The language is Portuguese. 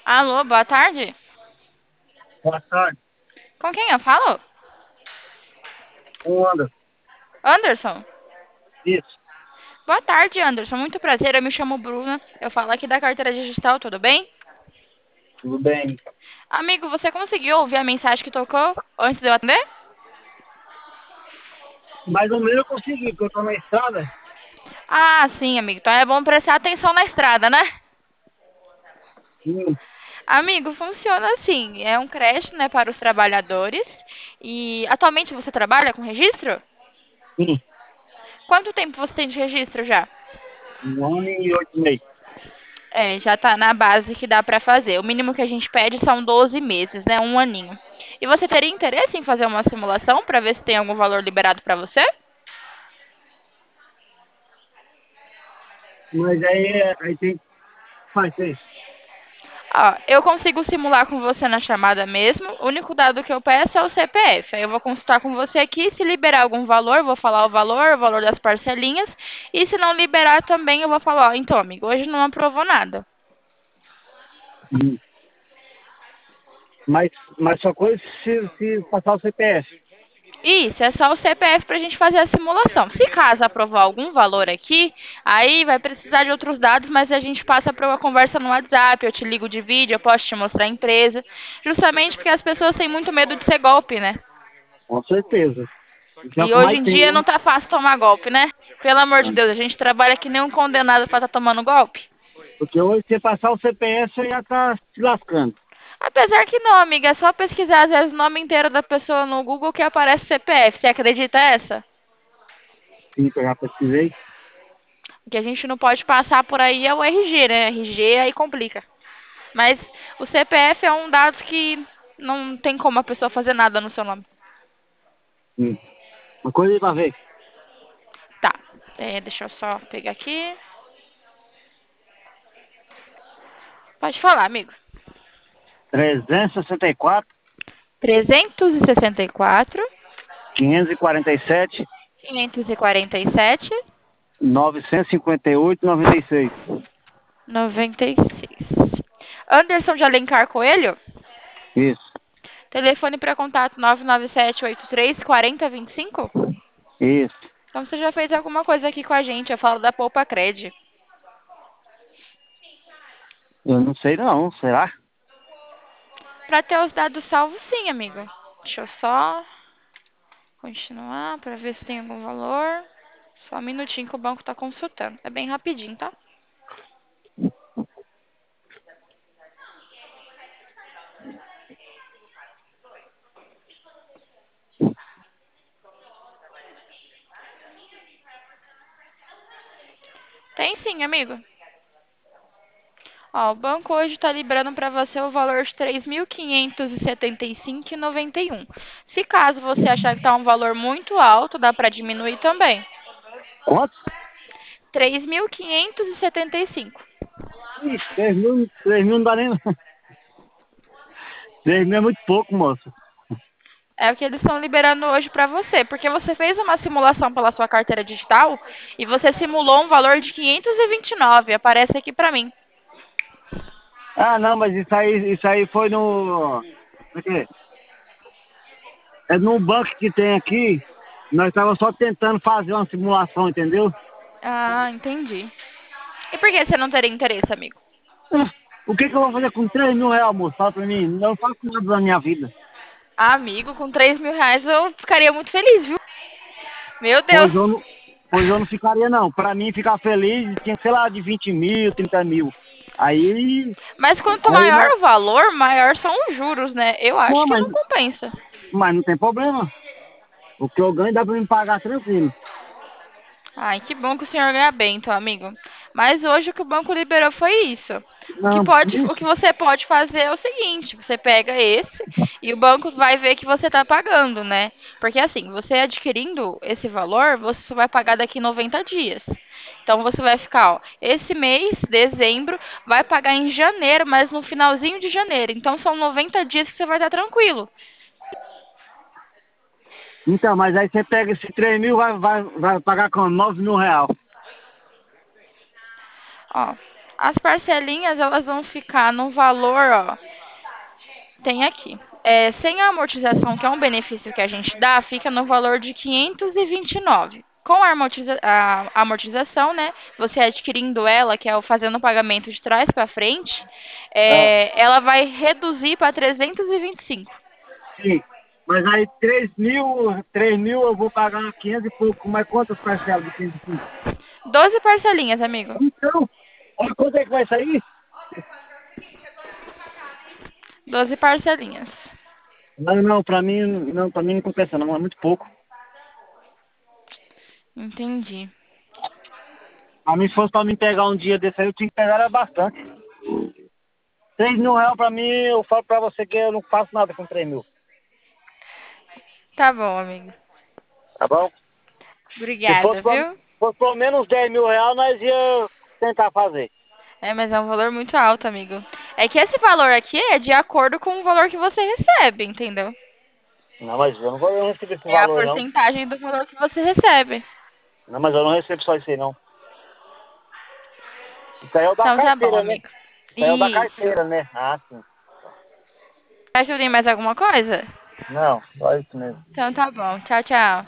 Alô, boa tarde. Boa tarde. Com quem eu falo? Um anda. Anderson. Isso, Boa tarde, Anderson. Muito prazer. Eu me chamo Bruna. Eu falo aqui da carteira digital, tudo bem? tudo bem. Amigo, você conseguiu ouvir a mensagem que tocou antes de eu atender? Mais ou menos eu consegui, porque eu tô na estrada. Ah, sim, amigo. Então é bom prestar atenção na estrada, né? Sim, Amigo, funciona assim. É um crédito, né, para os trabalhadores. E atualmente você trabalha com registro? sim. Quanto tempo você tem de registro já? 1 ano e 8 meses. É, já tá na base que dá pra fazer. O mínimo que a gente pede são 12 meses, né? Um aninho. E você teria interesse em fazer uma simulação pra ver se tem algum valor liberado pra você? Mas aí tem que fazer. Ó, eu consigo simular com você na chamada mesmo. O único dado que eu peço é o CPF. Aí eu vou consultar com você aqui. Se liberar algum valor, vou falar o valor das parcelinhas. E se não liberar também, eu vou falar, ó, então, amigo, hoje não aprovou nada. Hum. Mas só coisa se passar o CPF. Isso, é só o CPF para a gente fazer a simulação. Se caso aprovar algum valor aqui, aí vai precisar de outros dados, mas a gente passa para uma conversa no WhatsApp, eu te ligo de vídeo, eu posso te mostrar a empresa, justamente porque as pessoas têm muito medo de ser golpe, né? Com certeza. Isso é o E que hoje mais em tem, dia né? não tá fácil tomar golpe, né? Pelo amor de Deus, a gente trabalha que nem um condenado para estar tomando golpe. Porque hoje se passar o CPF, você já tá se lascando. Apesar que não, amiga, é só pesquisar às vezes o nome inteiro da pessoa no Google que aparece CPF. Você acredita essa? Sim, que eu já pesquisei. O que a gente não pode passar por aí é o RG, né? RG aí complica. Mas o CPF é um dado que não tem como a pessoa fazer nada no seu nome. Sim. Uma coisa aí pra ver. Tá. É, deixa eu só pegar aqui. Pode falar, amigo. 364, 364, 547, 547, 958, 96. 96. Anderson de Alencar Coelho? Isso, Telefone para contato 997834025? isso. Então você já fez alguma coisa aqui com a gente. Eu falo da Poupa Cred. Eu não sei não, será? Para ter os dados salvos, sim, amigo. Deixa eu só continuar para ver se tem algum valor. Só um minutinho que o banco está consultando. É bem rapidinho, tá? Tem sim, amigo. Ó, o banco hoje está liberando para você o valor de 3.575,91. Se caso você achar que está um valor muito alto, dá para diminuir também. Quantos? 3.575. Ixi, 3 mil não dá nem. 3 mil é muito pouco, moço. É o que eles estão liberando hoje para você, porque você fez uma simulação pela sua carteira digital e você simulou um valor de 529. Aparece aqui para mim. Ah, não, mas isso aí foi no. Como é que é? É no banco que tem aqui. Nós estávamos só tentando fazer uma simulação, entendeu? Ah, entendi. E por que você não teria interesse, amigo? Ah, o que eu vou fazer com 3 mil reais, moço? Fala pra mim. Eu não faço nada da minha vida. Ah, amigo, com 3.000 reais eu ficaria muito feliz, viu? Meu Deus. Pois eu não, pois eu não ficaria, não. Pra mim ficar feliz, tinha que ser lá de 20 mil, 30 mil. Aí. Mas quanto Aí maior nós. o valor, maior são os juros, né? Eu acho Não, que mas, não compensa. mas não tem problema. O que eu ganho dá pra me pagar tranquilo. Ai, que bom que o senhor ganha bem, então, amigo. Mas hoje o que o banco liberou foi isso. Não, O que isso. você pode fazer é o seguinte: você pega esse e o banco vai ver que você está pagando, né? Porque assim, você adquirindo esse valor, você só vai pagar daqui 90 dias. Então você vai ficar, ó, esse mês, dezembro, vai pagar em janeiro, mas no finalzinho de janeiro. Então são 90 dias que você vai estar tranquilo. Então, mas aí você pega esse 3 mil, vai pagar com 9 mil reais. Ó. As parcelinhas, elas vão ficar no valor, ó. Tem aqui. Sem a amortização, que é um benefício que a gente dá, fica no valor de 529. Com a amortização, né? Você adquirindo ela, que é o fazendo o pagamento de trás para frente, Ah, ela vai reduzir para 325. sim. Mas aí 3 mil eu vou pagar 500 e pouco. Mas quantas parcelas de 505? 12 parcelinhas, amigo. Então, olha quanto é que vai sair? 12 parcelinhas. Não, não, pra mim não compensa não, é muito pouco. Entendi. A mim, se fosse pra mim pegar um dia desse aí, eu tinha que pegar era bastante. 3 mil reais pra mim, eu falo pra você que eu não faço nada com 3 mil. Tá bom, amigo. Tá bom? Se Obrigada, viu? fosse pelo menos 10 mil reais, nós ia tentar fazer. Mas é um valor muito alto, amigo. É que esse valor aqui é de acordo com o valor que você recebe, entendeu? Não, mas eu não recebo esse É a valor, não. porcentagem do valor que você recebe. Não, mas eu não recebo só isso aí, não. Isso aí é o da Então tá bom, carteira, né? amigo. Isso aí é o da Isso. carteira, né? Ah, sim. Ajuda em mais alguma coisa? Não, só isso mesmo. Então tá bom. Tchau, tchau.